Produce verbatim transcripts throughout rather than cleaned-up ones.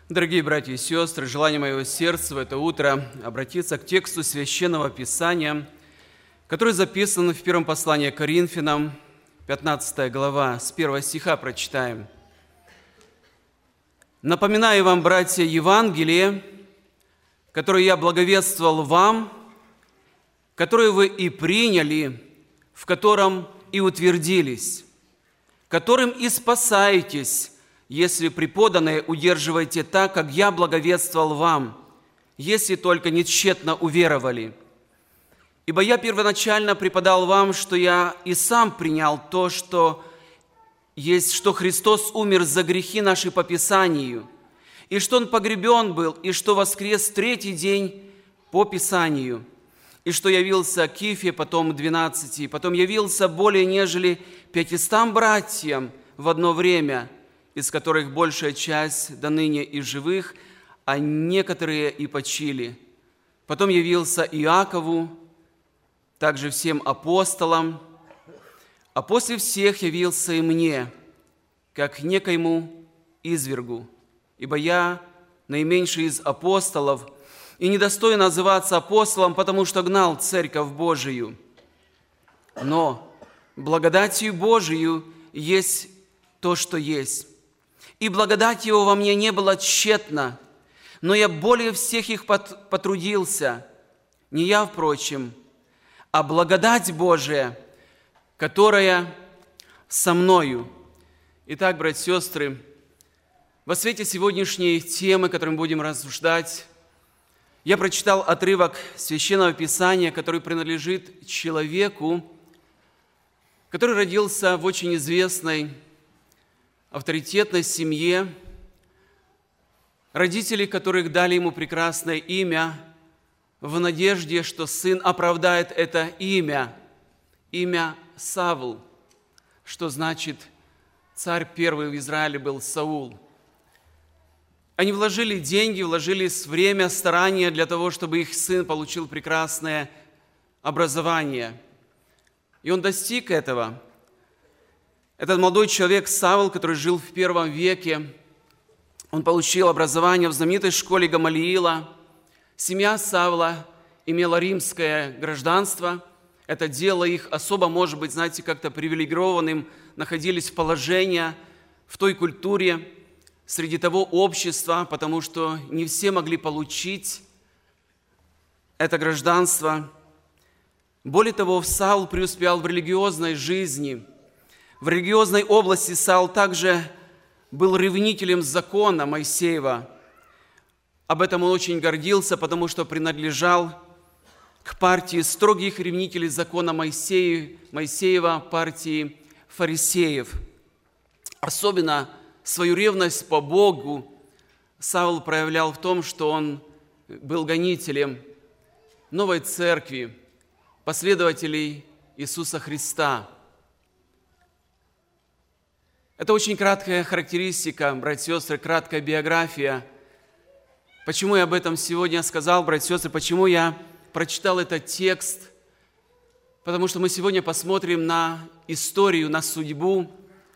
Дорогие братья и сестры, желание моего сердца в это утро обратиться к тексту Священного Писания, который записан в первом послании к Коринфянам, пятнадцатая глава, с первого стиха прочитаем. «Напоминаю вам, братья, Евангелие, которое я благовествовал вам, которое вы и приняли, в котором и утвердились, которым и спасаетесь, если преподанное удерживаете так, как я благовествовал вам, если только не тщетно уверовали. Ибо я первоначально преподал вам, что я и сам принял то, что есть, что Христос умер за грехи наши по Писанию, и что Он погребен был, и что воскрес третий день по Писанию, и что явился Кифе, потом двенадцати, потом явился более нежели пятистам братьям в одно время, из которых большая часть до ныне и живых, а некоторые и почили. Потом явился Иакову, также всем апостолам, а после всех явился и мне, как некоему извергу, ибо я наименьший из апостолов и недостоин называться апостолом, потому что гнал Церковь Божию. Но благодатью Божию есть то, что есть. И благодать Его во мне не была тщетна, но я более всех их потрудился, не я, впрочем, а благодать Божия, которая со мною». Итак, братья и сестры, во свете сегодняшней темы, которую мы будем рассуждать, я прочитал отрывок Священного Писания, который принадлежит человеку, который родился в очень известной авторитетной семье, родители которых дали ему прекрасное имя в надежде, что сын оправдает это имя, имя Савл, что значит царь первый в Израиле был Саул. Они вложили деньги, вложили время, старания для того, чтобы их сын получил прекрасное образование. И он достиг этого. Этот молодой человек Савл, который жил в первом веке, он получил образование в знаменитой школе Гамалиила. Семья Савла имела римское гражданство. Это делало их особо, может быть, знаете, как-то привилегированным, находились в положении в той культуре, среди того общества, потому что не все могли получить это гражданство. Более того, Саул преуспел в религиозной жизни. В религиозной области Саул также был ревнителем закона Моисеева. Об этом он очень гордился, потому что принадлежал к партии строгих ревнителей закона Моисеева, партии фарисеев. Особенно свою ревность по Богу Саул проявлял в том, что он был гонителем новой церкви, последователей Иисуса Христа. Это очень краткая характеристика, братья и сестры, краткая биография. Почему я об этом сегодня сказал, братья и сестры, почему я прочитал этот текст? Потому что мы сегодня посмотрим на историю, на судьбу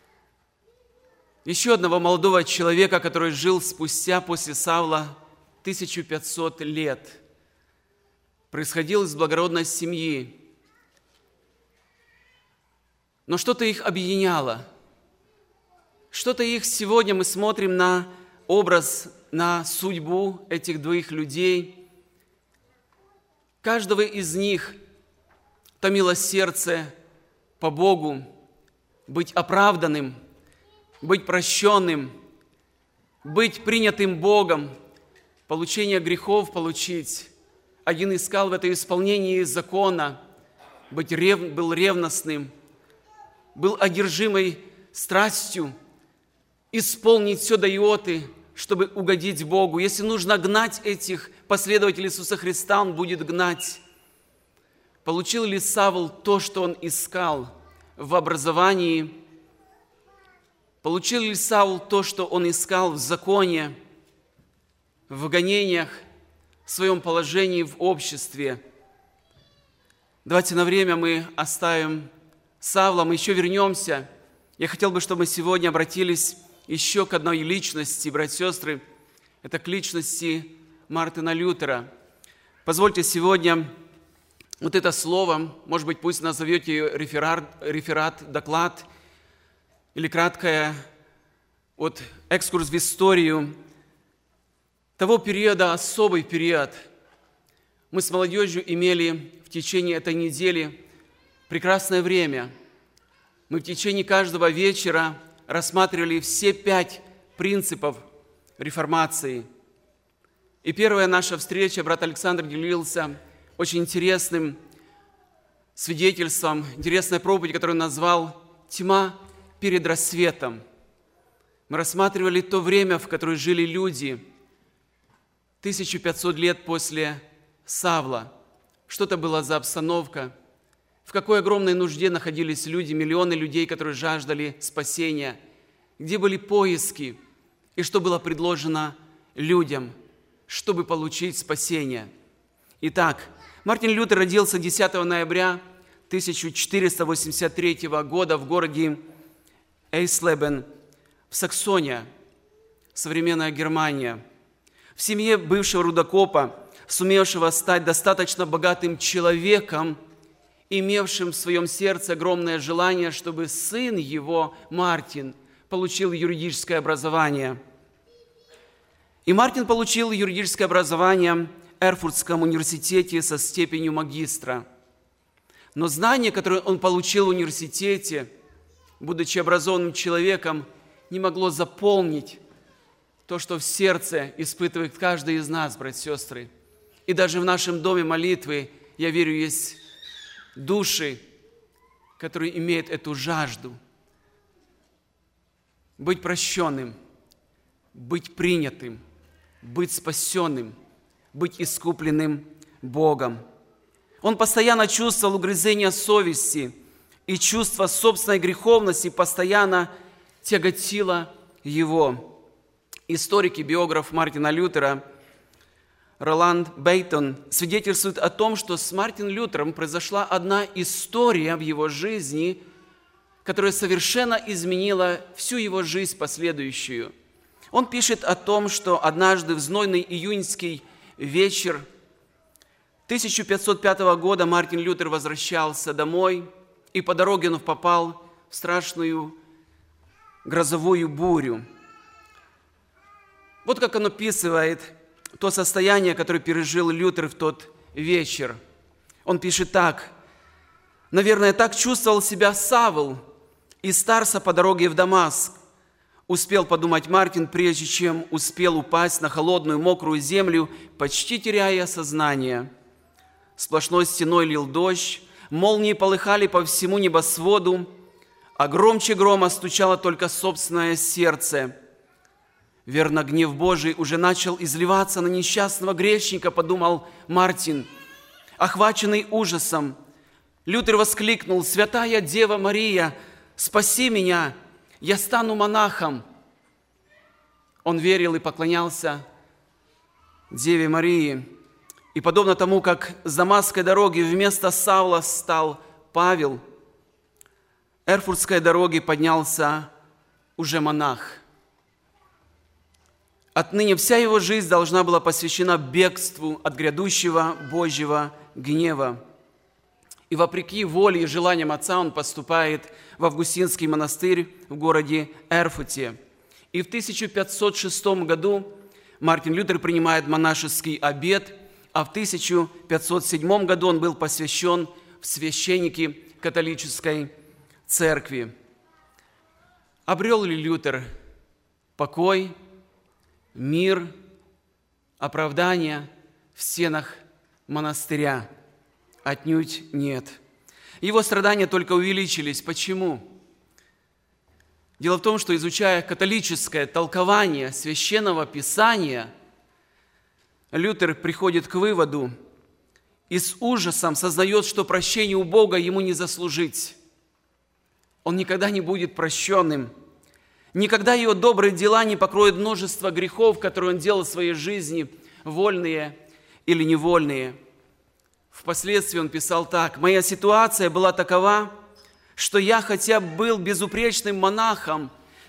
еще одного молодого человека, который жил спустя после Савла тысячу пятьсот лет. Происходил из благородной семьи. Но что-то их объединяло. Что-то их сегодня мы смотрим на образ, на судьбу этих двоих людей. Каждого из них томило сердце по Богу, быть оправданным, быть прощенным, быть принятым Богом, получение грехов получить. Один искал в это исполнении закона, быть рев, был ревностным, был одержимой страстью, исполнить все до иоты, чтобы угодить Богу. Если нужно гнать этих последователей Иисуса Христа, он будет гнать. Получил ли Савл то, что он искал в образовании? Получил ли Саул то, что он искал в законе, в гонениях, в своем положении в обществе? Давайте на время мы оставим Савла, мы еще вернемся. Я хотел бы, чтобы мы сегодня обратились еще к одной личности, братья и сестры, это к личности Мартина Лютера. Позвольте сегодня вот это слово, может быть, пусть назовете реферат, реферат, доклад или краткое вот, экскурс в историю того периода, особый период. Мы с молодежью имели в течение этой недели прекрасное время. Мы в течение каждого вечера рассматривали все пять принципов реформации. И первая наша встреча, брат Александр делился очень интересным свидетельством, интересной проповедью, которую он назвал «Тьма перед рассветом». Мы рассматривали то время, в которое жили люди, тысяча пятьсот лет после Савла. Что это была за обстановка? В какой огромной нужде находились люди, миллионы людей, которые жаждали спасения? Где были поиски? И что было предложено людям, чтобы получить спасение? Итак, Мартин Лютер родился десятого ноября тысяча четыреста восемьдесят третьего года в городе Эйслебен в Саксония, современная Германия, в семье бывшего рудокопа, сумевшего стать достаточно богатым человеком, имевшим в своем сердце огромное желание, чтобы сын его, Мартин, получил юридическое образование. И Мартин получил юридическое образование в Эрфуртском университете со степенью магистра. Но знания, которые он получил в университете, будучи образованным человеком, не могло заполнить то, что в сердце испытывает каждый из нас, братья и сестры. И даже в нашем доме молитвы, я верю, есть души, которые имеют эту жажду быть прощенным, быть принятым, быть спасенным, быть искупленным Богом. Он постоянно чувствовал угрызение совести, и чувство собственной греховности постоянно тяготило его. Историк и биограф Мартина Лютера Роланд Бейтон свидетельствует о том, что с Мартином Лютером произошла одна история в его жизни, которая совершенно изменила всю его жизнь последующую. Он пишет о том, что однажды в знойный июньский вечер тысяча пятьсот пятого года Мартин Лютер возвращался домой, и по дороге он попал в страшную грозовую бурю. Вот как он описывает то состояние, которое пережил Лютер в тот вечер. Он пишет так: «Наверное, так чувствовал себя Савл из Тарса по дороге в Дамаск. Успел подумать Мартин, прежде чем успел упасть на холодную мокрую землю, почти теряя сознание. Сплошной стеной лил дождь, молнии полыхали по всему небосводу, а громче грома стучало только собственное сердце. Верно, гнев Божий уже начал изливаться на несчастного грешника, подумал Мартин. Охваченный ужасом, Лютер воскликнул: «Святая Дева Мария, спаси меня, я стану монахом». Он верил и поклонялся Деве Марии. И подобно тому, как с Дамасской дороги вместо Савла стал Павел, Эрфуртской дороги поднялся уже монах. Отныне вся его жизнь должна была посвящена бегству от грядущего Божьего гнева. И вопреки воле и желаниям отца он поступает в Августинский монастырь в городе Эрфурте. И в тысяча пятьсот шестом году Мартин Лютер принимает монашеский обет, а в тысяча пятьсот седьмом году он был посвящен в священники католической церкви. Обрел ли Лютер покой, мир, оправдание в стенах монастыря? Отнюдь нет. Его страдания только увеличились. Почему? Дело в том, что, изучая католическое толкование Священного Писания, Лютер приходит к выводу и с ужасом сознает, что прощение у Бога ему не заслужить. Он никогда не будет прощенным. Никогда его добрые дела не покроют множество грехов, которые он делал в своей жизни, вольные или невольные. Впоследствии он писал так: «Моя ситуация была такова, что я, хотя был безупречным монахом,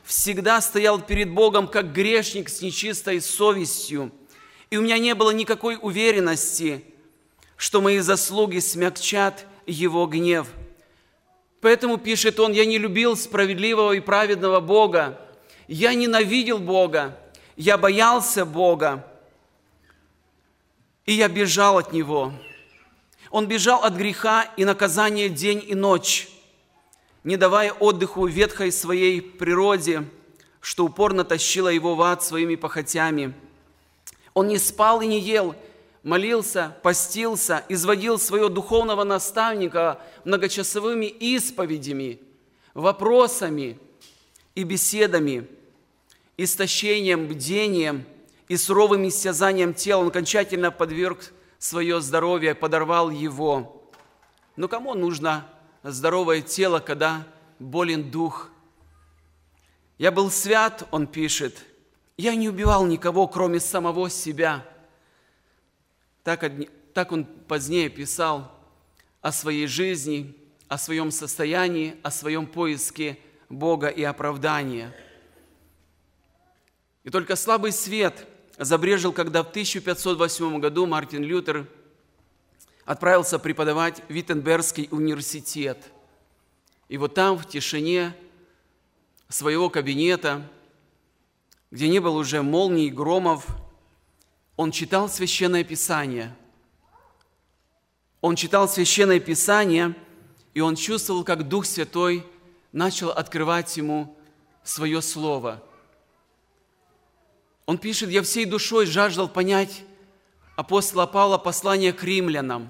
всегда стоял перед Богом как грешник с нечистой совестью, и у меня не было никакой уверенности, что мои заслуги смягчат Его гнев. Поэтому, пишет он, я не любил справедливого и праведного Бога, я ненавидел Бога, я боялся Бога, и я бежал от Него. Он бежал от греха и наказания день и ночь, не давая отдыху ветхой своей природе, что упорно тащило его в ад своими похотями. Он не спал и не ел, молился, постился, изводил своего духовного наставника многочасовыми исповедями, вопросами и беседами, истощением, бдением и суровым истязанием тела. Он окончательно подверг свое здоровье, подорвал его. Но кому нужно здоровое тело, когда болен дух? Я был свят, он пишет, я не убивал никого, кроме самого себя. Так, так он позднее писал о своей жизни, о своем состоянии, о своем поиске Бога и оправдания. И только слабый свет забрежил, когда в тысяча пятьсот восьмом году Мартин Лютер отправился преподавать в Виттенбергский университет. И вот там, в тишине своего кабинета, где не было уже молний и громов, он читал Священное Писание. Он читал Священное Писание, и он чувствовал, как Дух Святой начал открывать ему свое Слово. Он пишет, я всей душой жаждал понять апостола Павла послание к римлянам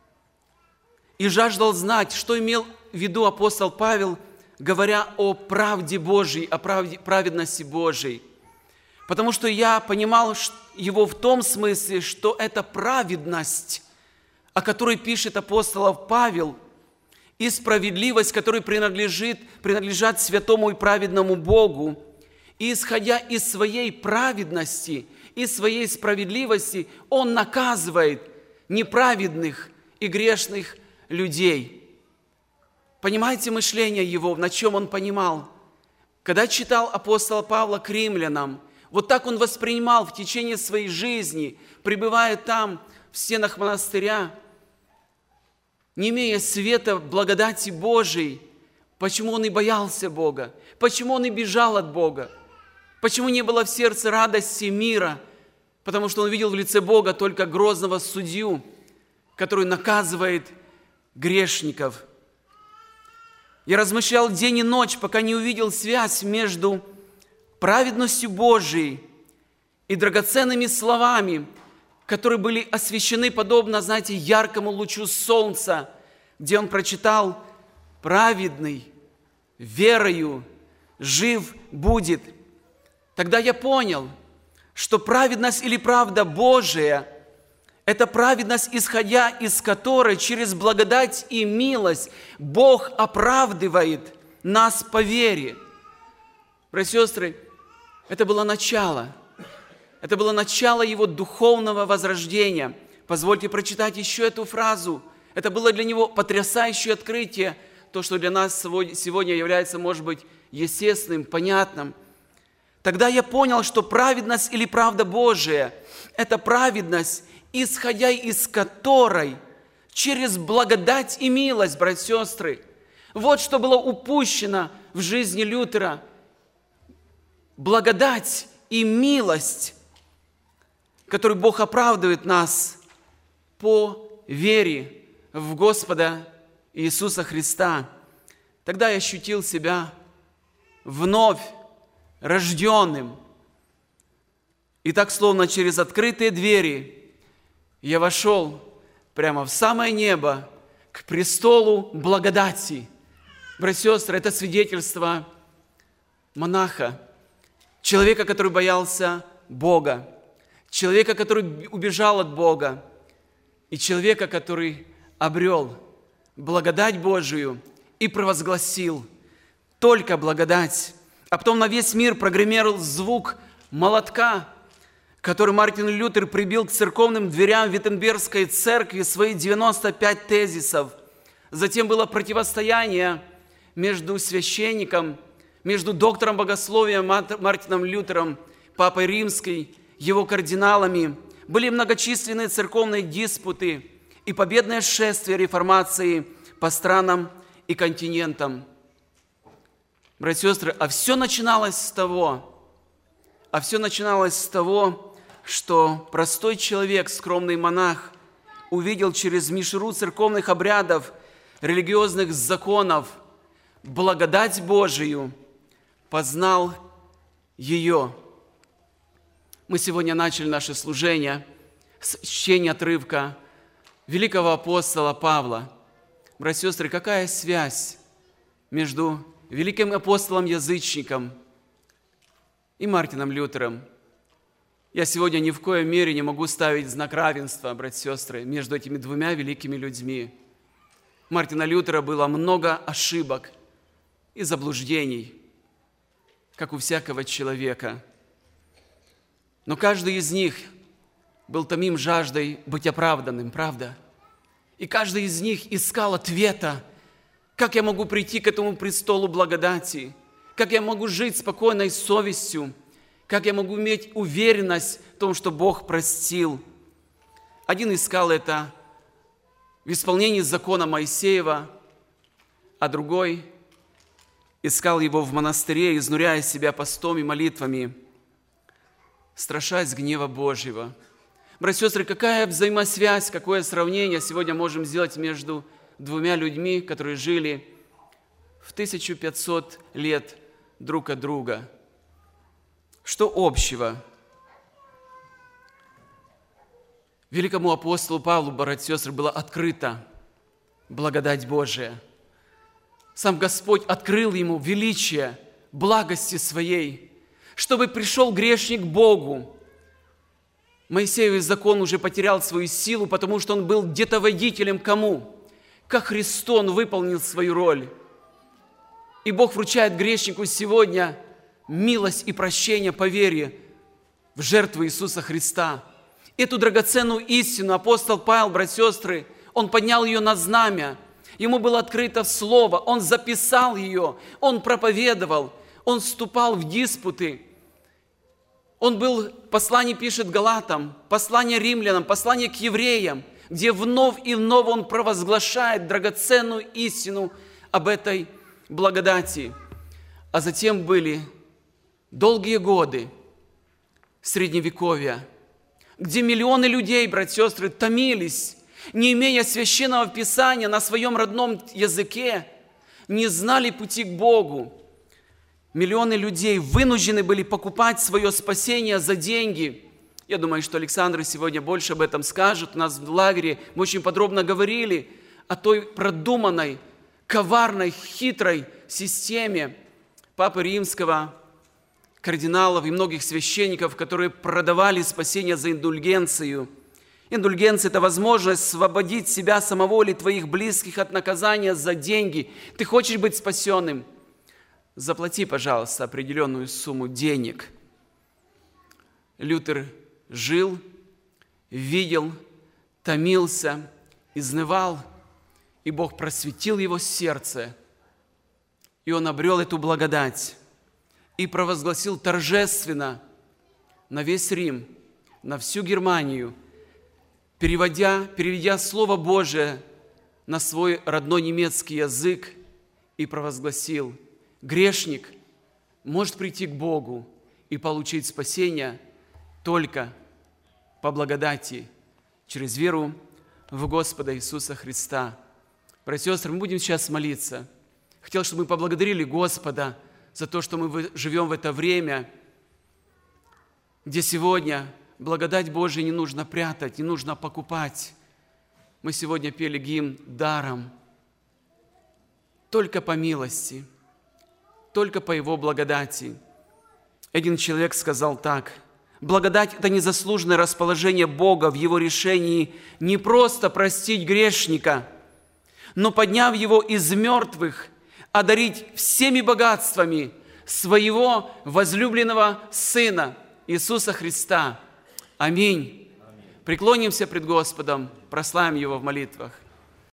и жаждал знать, что имел в виду апостол Павел, говоря о правде Божьей, о правде, праведности Божьей. Потому что я понимал его в том смысле, что это праведность, о которой пишет апостол Павел, и справедливость, которая принадлежит, принадлежат святому и праведному Богу. И исходя из своей праведности, из своей справедливости, Он наказывает неправедных и грешных людей. Понимаете мышление Его, на чем Он понимал? Когда читал апостол Павла к римлянам, вот так он воспринимал в течение своей жизни, пребывая там, в стенах монастыря, не имея света благодати Божией. Почему он и боялся Бога? Почему он и бежал от Бога? Почему не было в сердце радости мира? Потому что он видел в лице Бога только грозного судью, который наказывает грешников. Я размышлял день и ночь, пока не увидел связь между праведностью Божией и драгоценными словами, которые были освещены подобно, знаете, яркому лучу солнца, где он прочитал: «Праведный верою жив будет». Тогда я понял, что праведность или правда Божия – это праведность, исходя из которой через благодать и милость Бог оправдывает нас по вере. Братья и сестры, это было начало. Это было начало его духовного возрождения. Позвольте прочитать еще эту фразу. Это было для него потрясающее открытие, то, что для нас сегодня является, может быть, естественным, понятным. Тогда я понял, что праведность или правда Божия – это праведность, исходя из которой через благодать и милость, братья и сестры, вот что было упущено в жизни Лютера. Благодать и милость, которой Бог оправдывает нас по вере в Господа Иисуса Христа. Тогда я ощутил себя вновь рожденным. И так, словно через открытые двери, я вошел прямо в самое небо, к престолу благодати. Братья и сестры, это свидетельство монаха, человека, который боялся Бога, человека, который убежал от Бога, и человека, который обрел благодать Божию и провозгласил только благодать. А потом на весь мир прогремел звук молотка, который Мартин Лютер прибил к церковным дверям Виттенбергской церкви свои девяносто пять тезисов. Затем было противостояние между священником, между доктором богословия Мартином Лютером, Папой Римской, его кардиналами. Были многочисленные церковные диспуты и победное шествие реформации по странам и континентам. Братья и сестры, а все начиналось с того, а все начиналось с того, что простой человек, скромный монах, увидел через мишуру церковных обрядов, религиозных законов, благодать Божию, познал ее. Мы сегодня начали наше служение с чтения отрывка великого апостола Павла. Братья и сестры, какая связь между великим апостолом-язычником и Мартином Лютером? Я сегодня ни в коей мере не могу ставить знак равенства, братья и сестры, между этими двумя великими людьми. У Мартина Лютера было много ошибок и заблуждений, как у всякого человека. Но каждый из них был томим жаждой быть оправданным, правда? И каждый из них искал ответа, как я могу прийти к этому престолу благодати, как я могу жить спокойной совестью, как я могу иметь уверенность в том, что Бог простил. Один искал это в исполнении закона Моисеева, а другой искал его в монастыре, изнуряя себя постом и молитвами, страшась гнева Божьего. Братья и сестры, какая взаимосвязь, какое сравнение сегодня можем сделать между двумя людьми, которые жили в тысячу пятьсот лет друг от друга? Что общего? Великому апостолу Павлу, братья и сестры, была открыта благодать Божия. Сам Господь открыл ему величие благости своей, чтобы пришел грешник к Богу. Моисеев закон уже потерял свою силу, потому что он был где-то водителем кому? Как Христос он выполнил свою роль. И Бог вручает грешнику сегодня милость и прощение по вере в жертву Иисуса Христа. Эту драгоценную истину апостол Павел, братья и сестры, он поднял ее на знамя. Ему было открыто Слово, он записал ее, он проповедовал, он вступал в диспуты. Он был, послание пишет Галатам, послание римлянам, послание к евреям, где вновь и вновь он провозглашает драгоценную истину об этой благодати. А затем были долгие годы Средневековья, где миллионы людей, братья и сестры, томились, не имея священного писания на своем родном языке, не знали пути к Богу. Миллионы людей вынуждены были покупать свое спасение за деньги. Я думаю, что Александр сегодня больше об этом скажет. У нас в лагере мы очень подробно говорили о той продуманной, коварной, хитрой системе Папы Римского, кардиналов и многих священников, которые продавали спасение за индульгенцию. Индульгенция – это возможность освободить себя самого или твоих близких от наказания за деньги. Ты хочешь быть спасенным? Заплати, пожалуйста, определенную сумму денег. Лютер жил, видел, томился, изнывал, и Бог просветил его сердце, и он обрел эту благодать и провозгласил торжественно на весь Рим, на всю Германию, переводя, переведя Слово Божие на свой родной немецкий язык, и провозгласил: грешник может прийти к Богу и получить спасение только по благодати, через веру в Господа Иисуса Христа. Братья и сестры, мы будем сейчас молиться. Хотел, чтобы мы поблагодарили Господа за то, что мы живем в это время, где сегодня благодать Божию не нужно прятать, не нужно покупать. Мы сегодня пели гимн даром, только по милости, только по Его благодати. Один человек сказал так: благодать – это незаслуженное расположение Бога в Его решении не просто простить грешника, но, подняв его из мертвых, одарить всеми богатствами своего возлюбленного Сына Иисуса Христа. Аминь. Аминь. Преклонимся пред Господом, прославим Его в молитвах.